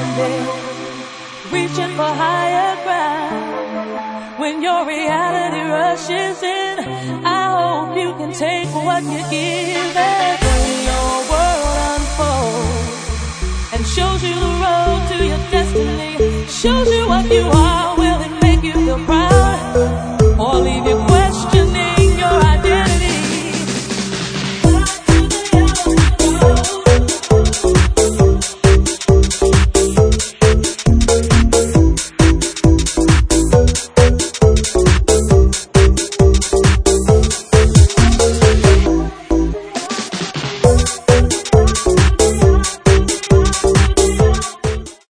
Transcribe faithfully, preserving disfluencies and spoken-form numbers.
someday, reaching for higher ground. When your reality rushes in, I hope you can take what you give. And when your world unfolds and shows you the road